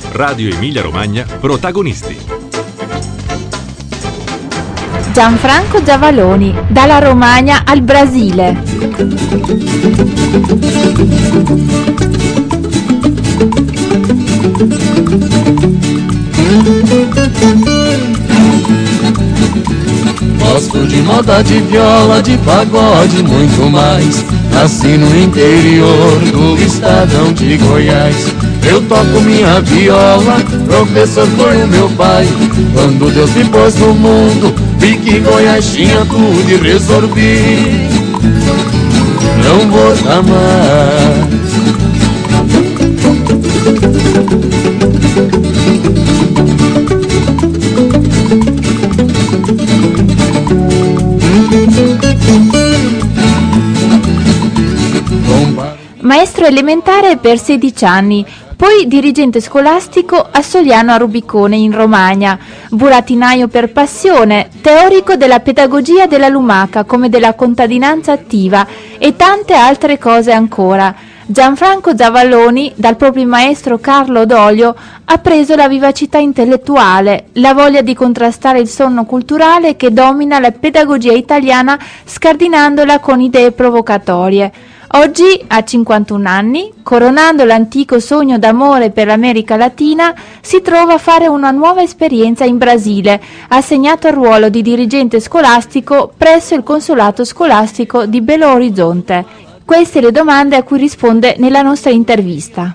Radio Emilia Romagna, protagonisti. Gianfranco Giavalloni, dalla Romagna al Brasile. Gosto de moda, de viola, de pagode, muito mais. Nasci no interior do estadão de Goiás. Eu toco minha viola, professor foi o meu pai. Quando Deus me pôs no mundo, vi que Goiás tinha tudo e resolvi não voltar mais. Maestro elementare per 16 anni, poi dirigente scolastico a Sogliano a Rubicone in Romagna, burattinaio per passione, teorico della pedagogia della lumaca come della contadinanza attiva e tante altre cose ancora. Gianfranco Giavalloni, dal proprio maestro Carlo D'Olio, ha preso la vivacità intellettuale, la voglia di contrastare il sonno culturale che domina la pedagogia italiana scardinandola con idee provocatorie. Oggi, a 51 anni, coronando l'antico sogno d'amore per l'America Latina, si trova a fare una nuova esperienza in Brasile, assegnato al ruolo di dirigente scolastico presso il consolato scolastico di Belo Horizonte. Queste le domande a cui risponde nella nostra intervista.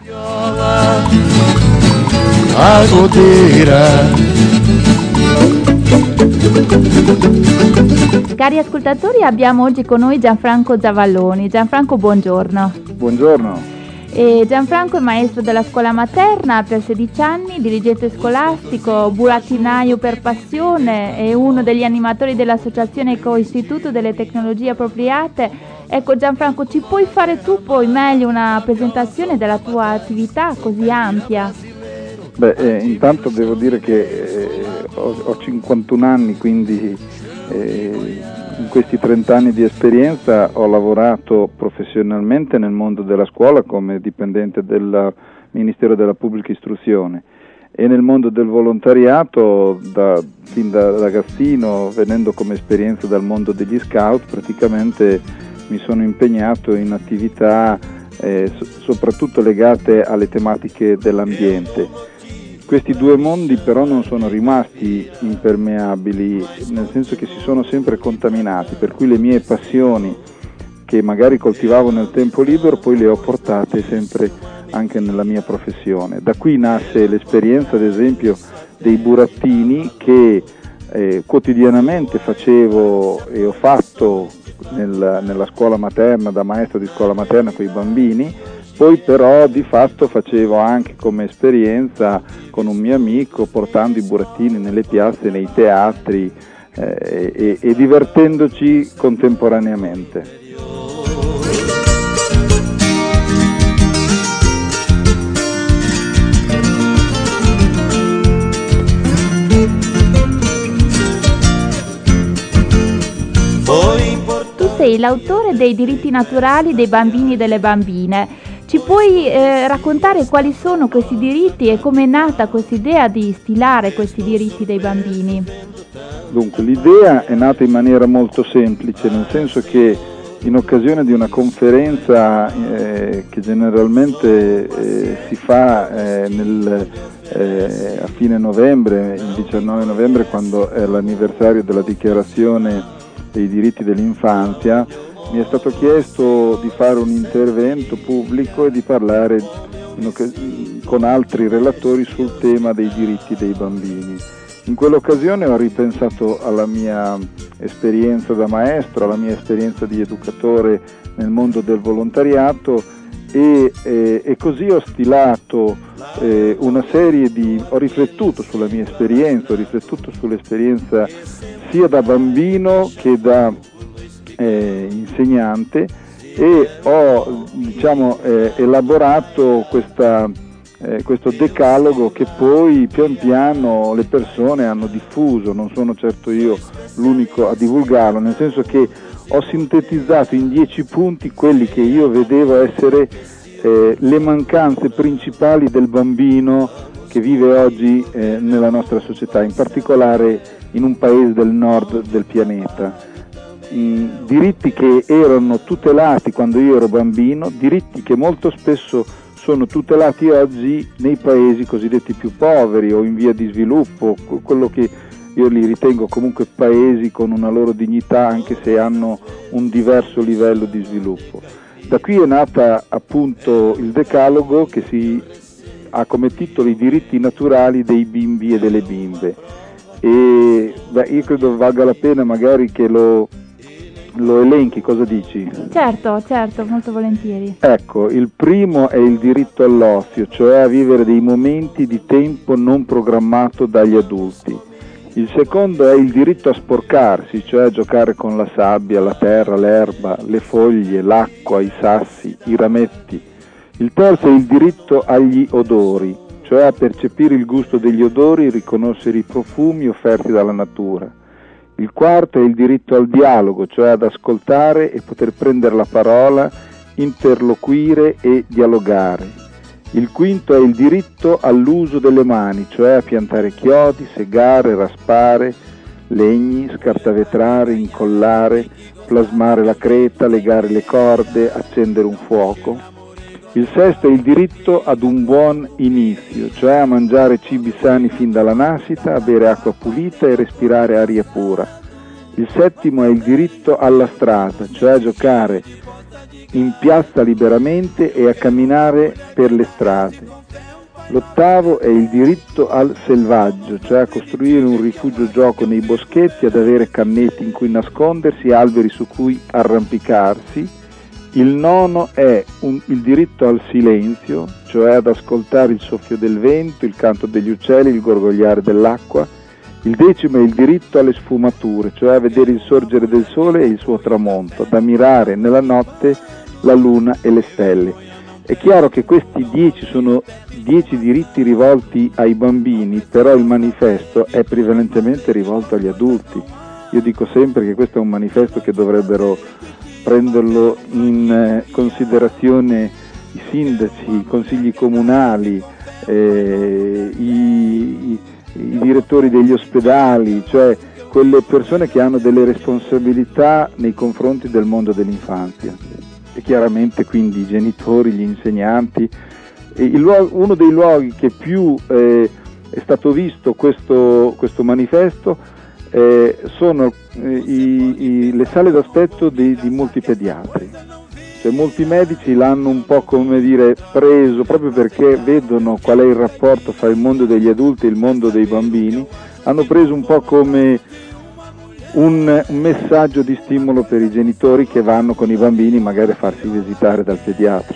Cari ascoltatori, abbiamo oggi con noi Gianfranco Giavalloni. Gianfranco, buongiorno. Buongiorno. Gianfranco è maestro della scuola materna per 16 anni, dirigente scolastico, burattinaio per passione e uno degli animatori dell'associazione Ecoistituto delle Tecnologie Appropriate. Ecco Gianfranco, ci puoi fare tu poi meglio una presentazione della tua attività così ampia? Intanto devo dire che ho 51 anni, quindi in questi 30 anni di esperienza ho lavorato professionalmente nel mondo della scuola come dipendente del Ministero della Pubblica Istruzione e nel mondo del volontariato fin da ragazzino, venendo come esperienza dal mondo degli scout. Praticamente mi sono impegnato in attività soprattutto legate alle tematiche dell'ambiente. Questi due mondi però non sono rimasti impermeabili, nel senso che si sono sempre contaminati, per cui le mie passioni che magari coltivavo nel tempo libero poi le ho portate sempre anche nella mia professione. Da qui nasce l'esperienza, ad esempio, dei burattini che quotidianamente facevo e ho fatto nella scuola materna, da maestro di scuola materna con i bambini. Poi però di fatto facevo anche come esperienza con un mio amico, portando i burattini nelle piazze, nei teatri e divertendoci contemporaneamente. Tu sei l'autore dei diritti naturali dei bambini e delle bambine. Ci puoi raccontare quali sono questi diritti e come è nata questa idea di stilare questi diritti dei bambini? Dunque, l'idea è nata in maniera molto semplice, nel senso che in occasione di una conferenza che generalmente si fa a fine novembre, il 19 novembre, quando è l'anniversario della dichiarazione dei diritti dell'infanzia, mi è stato chiesto di fare un intervento pubblico e di parlare con altri relatori sul tema dei diritti dei bambini. In quell'occasione ho ripensato alla mia esperienza da maestro, alla mia esperienza di educatore nel mondo del volontariato e così ho stilato una serie ho riflettuto sulla mia esperienza, ho riflettuto sull'esperienza sia da bambino che da insegnante e ho elaborato questo decalogo che poi pian piano le persone hanno diffuso. Non sono certo io l'unico a divulgarlo, nel senso che ho sintetizzato in 10 punti quelli che io vedevo essere le mancanze principali del bambino che vive oggi nella nostra società, in particolare in un paese del nord del pianeta. Diritti che erano tutelati quando io ero bambino, diritti che molto spesso sono tutelati oggi nei paesi cosiddetti più poveri o in via di sviluppo, quello che io li ritengo comunque paesi con una loro dignità, anche se hanno un diverso livello di sviluppo. Da qui è nata appunto il Decalogo, che ha come titolo i diritti naturali dei bimbi e delle bimbe, e io credo valga la pena magari che lo elenchi. Cosa dici? Certo, molto volentieri. Ecco, il primo è il diritto all'ozio, cioè a vivere dei momenti di tempo non programmato dagli adulti. Il secondo è il diritto a sporcarsi, cioè a giocare con la sabbia, la terra, l'erba, le foglie, l'acqua, i sassi, i rametti. Il terzo è il diritto agli odori, cioè a percepire il gusto degli odori e riconoscere i profumi offerti dalla natura. Il quarto è il diritto al dialogo, cioè ad ascoltare e poter prendere la parola, interloquire e dialogare. Il quinto è il diritto all'uso delle mani, cioè a piantare chiodi, segare, raspare legni, scartavetrare, incollare, plasmare la creta, legare le corde, accendere un fuoco. Il sesto è il diritto ad un buon inizio, cioè a mangiare cibi sani fin dalla nascita, a bere acqua pulita e respirare aria pura. Il settimo è il diritto alla strada, cioè a giocare in piazza liberamente e a camminare per le strade. L'ottavo è il diritto al selvaggio, cioè a costruire un rifugio gioco nei boschetti, ad avere cannetti in cui nascondersi, alberi su cui arrampicarsi. Il nono è il diritto al silenzio, cioè ad ascoltare il soffio del vento, il canto degli uccelli, il gorgogliare dell'acqua. Il decimo è il diritto alle sfumature, cioè a vedere il sorgere del sole e il suo tramonto, ad ammirare nella notte la luna e le stelle. È chiaro che questi 10 sono 10 diritti rivolti ai bambini, però il manifesto è prevalentemente rivolto agli adulti. Io dico sempre che questo è un manifesto che dovrebbero prenderlo in considerazione i sindaci, i consigli comunali, i direttori degli ospedali, cioè quelle persone che hanno delle responsabilità nei confronti del mondo dell'infanzia, e chiaramente quindi i genitori, gli insegnanti. Uno dei luoghi che più è stato visto questo manifesto sono le sale d'aspetto di molti pediatri. Cioè, molti medici l'hanno un po', come dire, preso proprio perché vedono qual è il rapporto fra il mondo degli adulti e il mondo dei bambini, hanno preso un po' come un messaggio di stimolo per i genitori che vanno con i bambini magari a farsi visitare dal pediatra.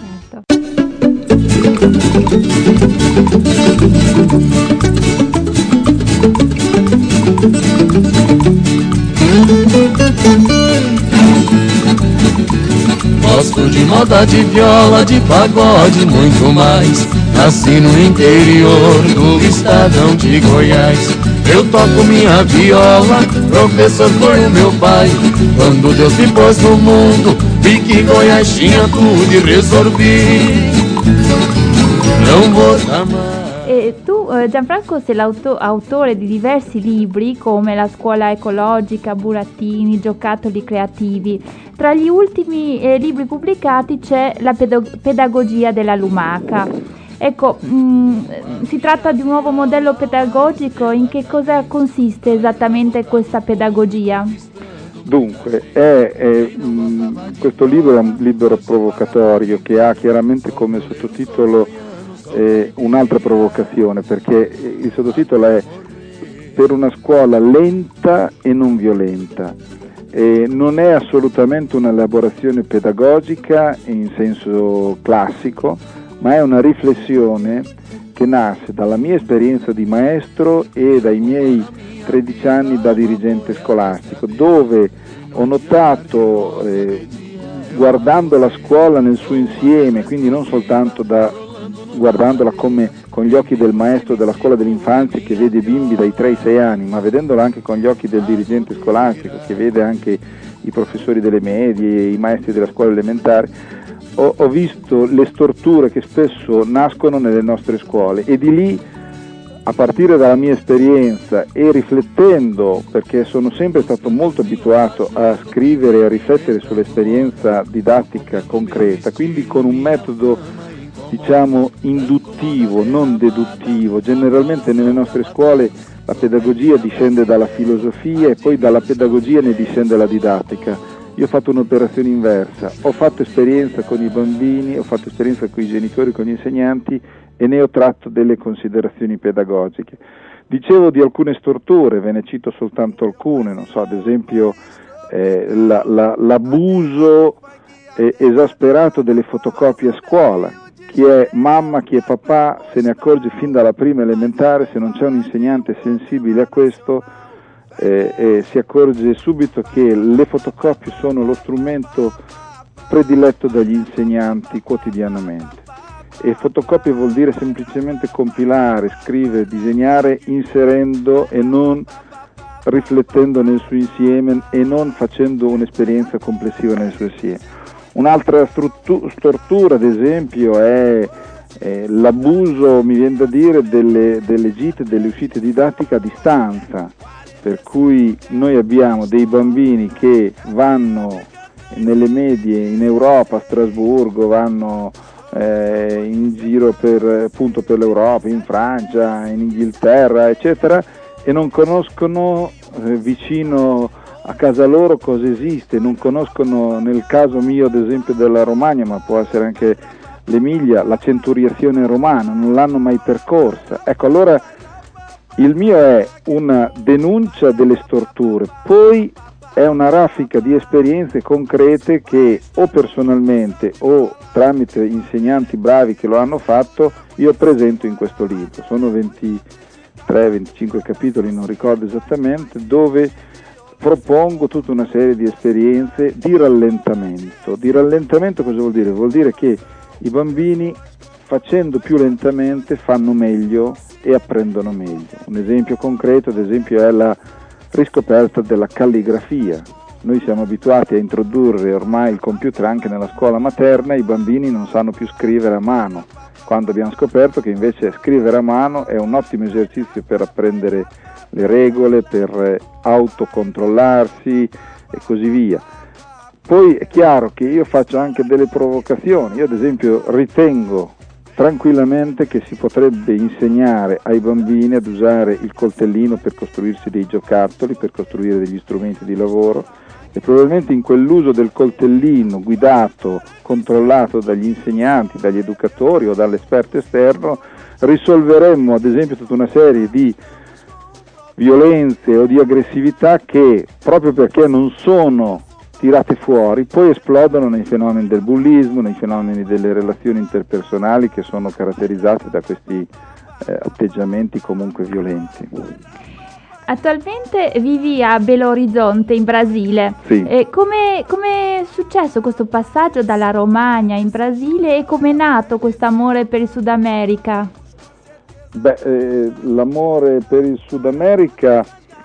Gosto de moda, de viola, de pagode, muito mais. Nasci no interior do estadão de Goiás. Eu toco minha viola, professor foi o meu pai. Quando Deus me pôs no mundo, vi que Goiás tinha tudo e resolvi não voltar mais. Tu, Gianfranco, sei l'autore di diversi libri come La scuola ecologica, Burattini, Giocattoli creativi. Tra gli ultimi libri pubblicati c'è La pedagogia della lumaca. Ecco, si tratta di un nuovo modello pedagogico. In che cosa consiste esattamente questa pedagogia? Dunque, questo libro è un libro provocatorio che ha chiaramente come sottotitolo un'altra provocazione, perché il sottotitolo è Per una scuola lenta e non violenta. Non è assolutamente un'elaborazione pedagogica in senso classico, ma è una riflessione che nasce dalla mia esperienza di maestro e dai miei 13 anni da dirigente scolastico, dove ho notato, guardando la scuola nel suo insieme, quindi non soltanto guardandola come con gli occhi del maestro della scuola dell'infanzia che vede bimbi dai 3 ai 6 anni, ma vedendola anche con gli occhi del dirigente scolastico che vede anche i professori delle medie, i maestri della scuola elementare, ho visto le storture che spesso nascono nelle nostre scuole, e di lì, a partire dalla mia esperienza e riflettendo, perché sono sempre stato molto abituato a scrivere e a riflettere sull'esperienza didattica concreta, quindi con un metodo diciamo induttivo, non deduttivo. Generalmente nelle nostre scuole la pedagogia discende dalla filosofia e poi dalla pedagogia ne discende la didattica. Io ho fatto un'operazione inversa, ho fatto esperienza con i bambini, ho fatto esperienza con i genitori, con gli insegnanti, e ne ho tratto delle considerazioni pedagogiche. Dicevo di alcune storture, ve ne cito soltanto alcune, non so, ad esempio l'abuso esasperato delle fotocopie a scuola. Chi è mamma, chi è papà se ne accorge fin dalla prima elementare, se non c'è un insegnante sensibile a questo, si accorge subito che le fotocopie sono lo strumento prediletto dagli insegnanti quotidianamente. E fotocopia vuol dire semplicemente compilare, scrivere, disegnare, inserendo e non riflettendo nel suo insieme e non facendo un'esperienza complessiva nel suo insieme. Un'altra stortura, ad esempio, è l'abuso, mi viene da dire, delle gite, delle uscite didattiche a distanza, per cui noi abbiamo dei bambini che vanno nelle medie in Europa, a Strasburgo, vanno in giro per l'Europa, in Francia, in Inghilterra, eccetera, e non conoscono vicino a casa loro cosa esiste, non conoscono, nel caso mio ad esempio della Romagna, ma può essere anche l'Emilia, la centuriazione romana, non l'hanno mai percorsa. Ecco, allora il mio è una denuncia delle storture, poi è una raffica di esperienze concrete che o personalmente o tramite insegnanti bravi che lo hanno fatto io presento in questo libro. Sono 23-25 capitoli, non ricordo esattamente, dove propongo tutta una serie di esperienze di rallentamento. Di rallentamento cosa vuol dire? Vuol dire che i bambini, facendo più lentamente, fanno meglio e apprendono meglio. Un esempio concreto, ad esempio, è la riscoperta della calligrafia. Noi siamo abituati a introdurre ormai il computer anche nella scuola materna, i bambini non sanno più scrivere a mano, quando abbiamo scoperto che invece scrivere a mano è un ottimo esercizio per apprendere le regole, per autocontrollarsi e così via. Poi è chiaro che io faccio anche delle provocazioni. Io ad esempio ritengo tranquillamente che si potrebbe insegnare ai bambini ad usare il coltellino per costruirsi dei giocattoli, per costruire degli strumenti di lavoro, e probabilmente in quell'uso del coltellino guidato, controllato dagli insegnanti, dagli educatori o dall'esperto esterno, risolveremmo ad esempio tutta una serie di violenze o di aggressività che, proprio perché non sono tirate fuori, poi esplodono nei fenomeni del bullismo, nei fenomeni delle relazioni interpersonali che sono caratterizzate da questi atteggiamenti comunque violenti. Attualmente vivi a Belo Horizonte in Brasile. Sì. Come è successo questo passaggio dalla Romagna in Brasile e come è nato questo amore per il Sud America? L'amore per il Sud America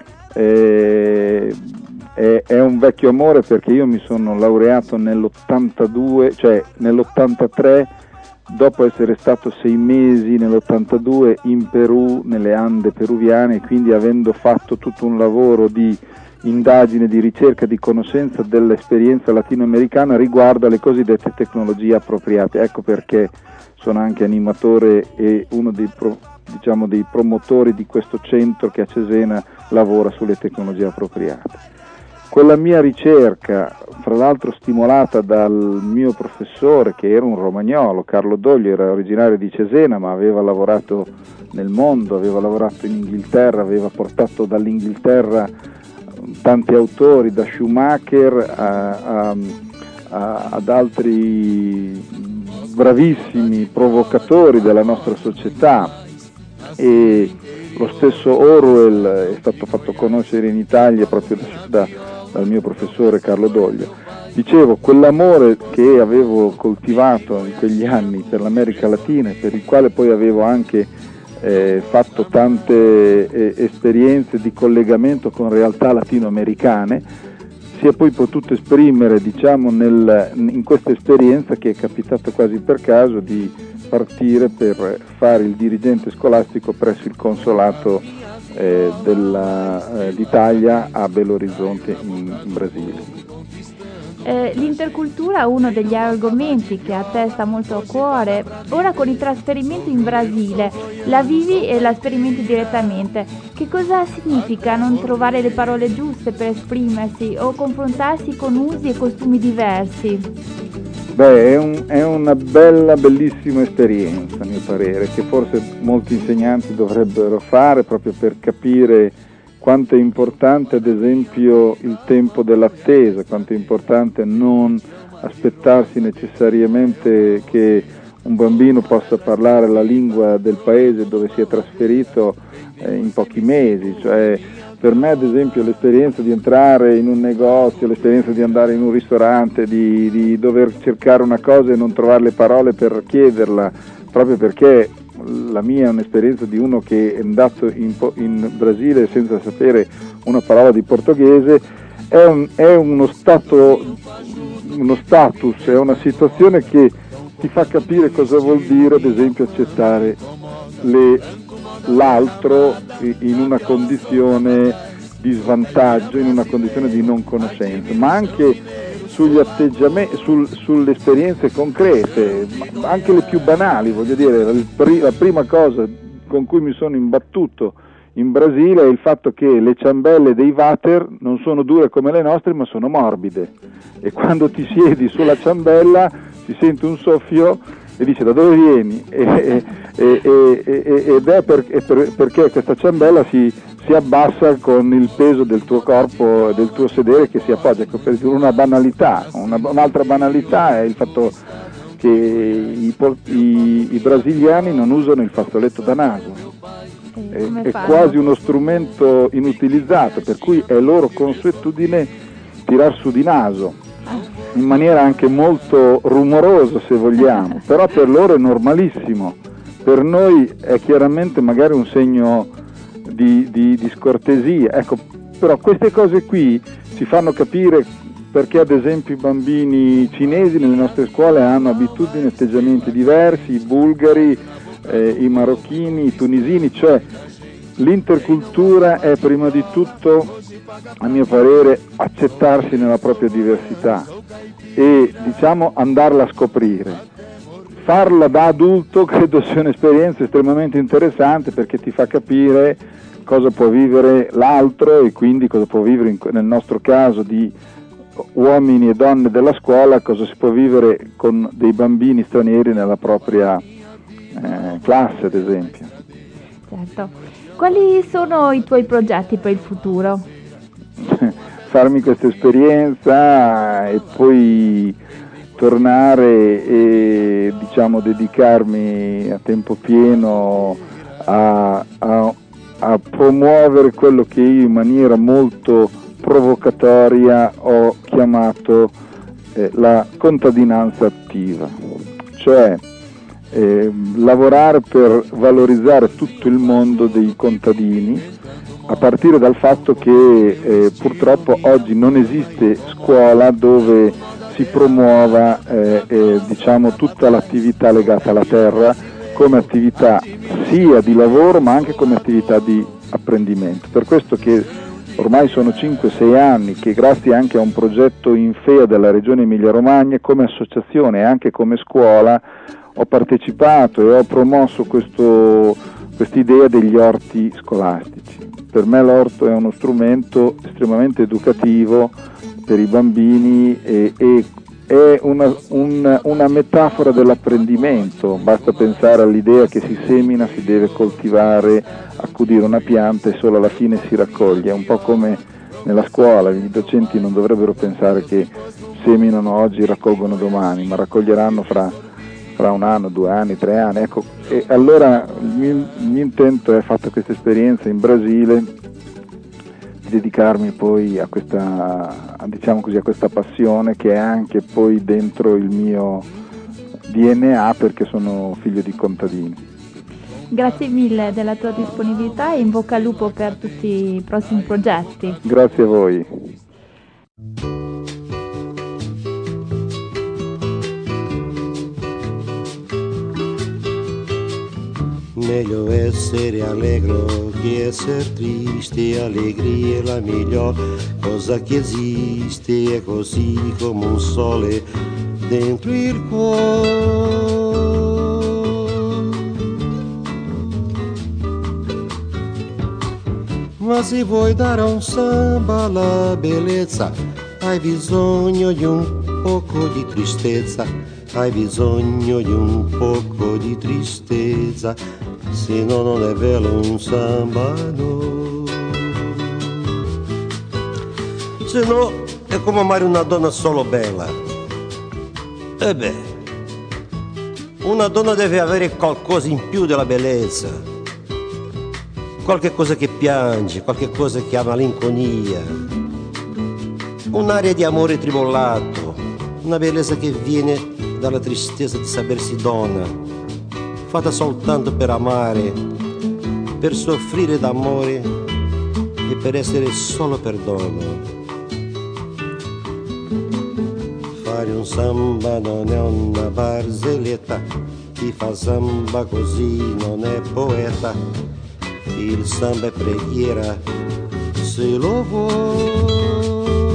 è un vecchio amore, perché io mi sono laureato nell'82, cioè nell'83, dopo essere stato 6 mesi nell'82 in Perù, nelle Ande peruviane, quindi avendo fatto tutto un lavoro di indagine, di ricerca, di conoscenza dell'esperienza latinoamericana riguardo alle cosiddette tecnologie appropriate. Ecco perché sono anche animatore e uno dei promotori di questo centro che a Cesena lavora sulle tecnologie appropriate. Quella mia ricerca, fra l'altro stimolata dal mio professore, che era un romagnolo, Carlo Doglio, era originario di Cesena ma aveva lavorato nel mondo, aveva lavorato in Inghilterra, aveva portato dall'Inghilterra tanti autori, da Schumacher ad altri bravissimi provocatori della nostra società, e lo stesso Orwell è stato fatto conoscere in Italia proprio dal mio professore Carlo Doglio. Dicevo, quell'amore che avevo coltivato in quegli anni per l'America Latina, per il quale poi avevo anche fatto tante esperienze di collegamento con realtà latinoamericane, si è poi potuto esprimere, diciamo, in questa esperienza che è capitata quasi per caso di partire per fare il dirigente scolastico presso il consolato d'Italia a Belo Horizonte in Brasile. L'intercultura è uno degli argomenti che a te sta molto a cuore. Ora con il trasferimento in Brasile la vivi e la sperimenti direttamente. Che cosa significa non trovare le parole giuste per esprimersi o confrontarsi con usi e costumi diversi? È una bellissima esperienza, a mio parere, che forse molti insegnanti dovrebbero fare proprio per capire quanto è importante, ad esempio, il tempo dell'attesa, quanto è importante non aspettarsi necessariamente che un bambino possa parlare la lingua del paese dove si è trasferito in pochi mesi. Cioè, per me, ad esempio, l'esperienza di entrare in un negozio, l'esperienza di andare in un ristorante, di dover cercare una cosa e non trovare le parole per chiederla, proprio perché la mia è un'esperienza di uno che è andato in Brasile senza sapere una parola di portoghese, è uno status, è una situazione che ti fa capire cosa vuol dire, ad esempio, accettare l'altro in una condizione di svantaggio, in una condizione di non conoscenza, ma anche sugli atteggiamenti, sulle esperienze concrete, anche le più banali. Voglio dire, la prima cosa con cui mi sono imbattuto in Brasile è il fatto che le ciambelle dei water non sono dure come le nostre, ma sono morbide, e quando ti siedi sulla ciambella si sente un soffio e dice: da dove vieni? Ed è perché questa ciambella si abbassa con il peso del tuo corpo e del tuo sedere che si appoggia. Per una banalità. Un'altra banalità è il fatto che i brasiliani non usano il fazzoletto da naso. È quasi uno strumento inutilizzato, per cui è loro consuetudine tirar su di naso, in maniera anche molto rumorosa, se vogliamo, però per loro è normalissimo. Per noi è chiaramente magari un segno di scortesia. Ecco, però queste cose qui ci fanno capire perché, ad esempio, i bambini cinesi nelle nostre scuole hanno abitudini e atteggiamenti diversi, i bulgari, i marocchini, i tunisini. Cioè, l'intercultura è prima di tutto, a mio parere, accettarsi nella propria diversità e, diciamo, andarla a scoprire. Farla da adulto credo sia un'esperienza estremamente interessante, perché ti fa capire cosa può vivere l'altro e quindi cosa può vivere, nel nostro caso di uomini e donne della scuola, cosa si può vivere con dei bambini stranieri nella propria classe, ad esempio. Certo. Quali sono i tuoi progetti per il futuro? Farmi questa esperienza e poi tornare e, diciamo, dedicarmi a tempo pieno a promuovere quello che io in maniera molto provocatoria ho chiamato la contadinanza attiva, cioè lavorare per valorizzare tutto il mondo dei contadini, a partire dal fatto che purtroppo oggi non esiste scuola dove si promuova diciamo, tutta l'attività legata alla terra come attività sia di lavoro ma anche come attività di apprendimento. Per questo che ormai sono 5-6 anni che, grazie anche a un progetto in FEA della Regione Emilia-Romagna, come associazione e anche come scuola, ho partecipato e ho promosso quest'idea degli orti scolastici. Per me l'orto è uno strumento estremamente educativo per i bambini e è una metafora dell'apprendimento. Basta pensare all'idea che si semina, si deve coltivare, accudire una pianta e solo alla fine si raccoglie. È un po' come nella scuola, i docenti non dovrebbero pensare che seminano oggi e raccolgono domani, ma raccoglieranno fra 1 anno, 2 anni, 3 anni. Ecco, e allora il mio intento è, fatta questa esperienza in Brasile, di dedicarmi poi a questa, diciamo così, a questa passione che è anche poi dentro il mio DNA, perché sono figlio di contadini. Grazie mille della tua disponibilità e in bocca al lupo per tutti i prossimi progetti. Grazie a voi. Meglio essere allegro che essere triste, allegria è la miglior cosa che esiste, è così come un sole dentro il cuore. Ma se vuoi dare a un samba la bellezza, hai bisogno di un poco di tristezza, hai bisogno di un poco di tristezza, se no non è bello un samba, no. Se no è come amare una donna solo bella. E beh, una donna deve avere qualcosa in più della bellezza, qualche cosa che piange, qualche cosa che ha malinconia, un'aria di amore tribolato, una bellezza che viene dalla tristezza di sapersi donna, fatta soltanto per amare, per soffrire d'amore e per essere solo per donna. Fare un samba non è una barzelletta, chi fa samba così non è poeta, il samba è preghiera se lo vuoi.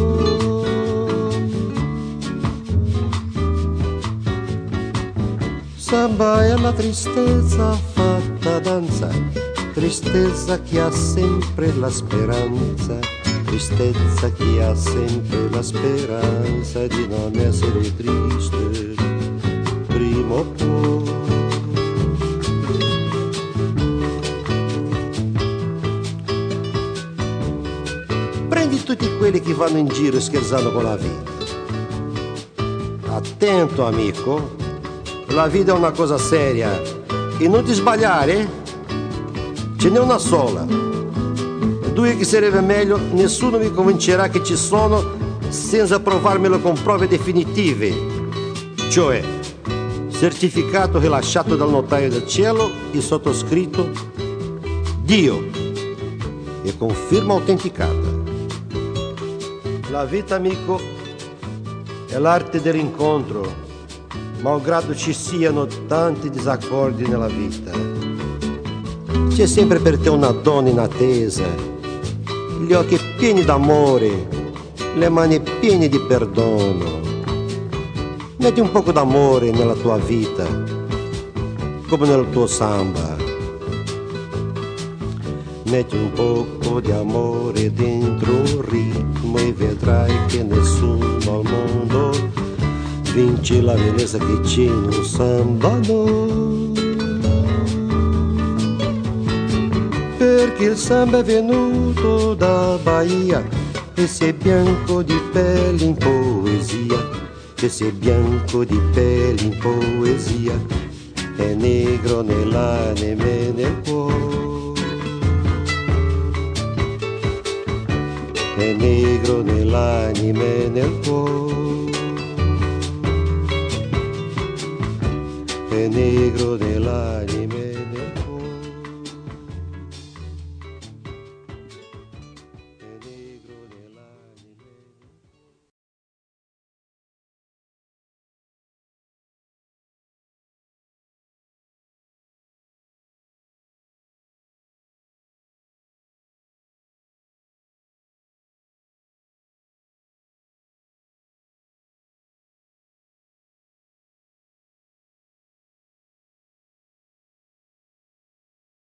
Samba è la tristezza fatta danza, tristezza che ha sempre la speranza, tristezza che ha sempre la speranza di non essere triste prima o poi. Prendi tutti quelli che vanno in giro scherzando con la vita. Attento, amico. La vita è una cosa seria e non ti sbagliare, ce n'è una sola. Due che sarebbe meglio, nessuno mi convincerà che ci sono senza provarmelo con prove definitive, cioè certificato rilasciato dal notaio del cielo e sottoscritto Dio e conferma autenticata. La vita, amico, è l'arte dell'incontro, malgrado ci siano tanti disaccordi nella vita. C'è sempre per te una donna in attesa, gli occhi pieni d'amore, le mani piene di perdono. Metti un poco d'amore nella tua vita, come nel tuo samba. Metti un poco di amore dentro un ritmo e vedrai che nessuno al mondo vince la bellezza che c'è in un samba, no. Perché il samba è venuto da Bahia e se è bianco di pelle in poesia, e se è bianco di pelle in poesia, è negro nell'anima e nel cuore, è negro nell'anima e nel cuore, è negro nell'anima.